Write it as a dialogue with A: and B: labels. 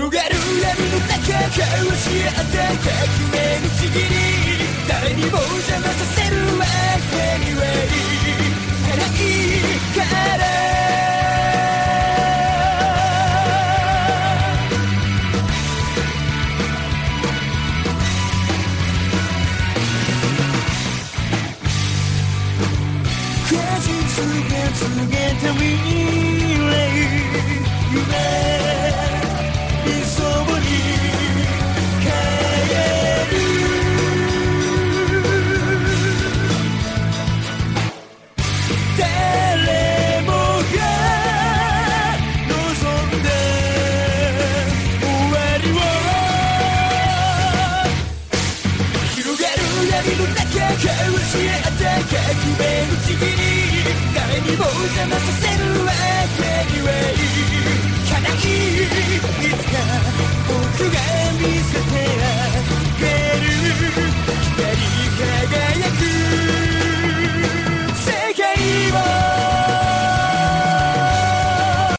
A: 広がる闇の中交わし合って革命のちぎり誰にも邪魔させるわけにはいかないから告げた未来夢理想に変える誰もが望んで終わりを広がる闇の中交わし合った革命のちぎり誰にも邪魔させ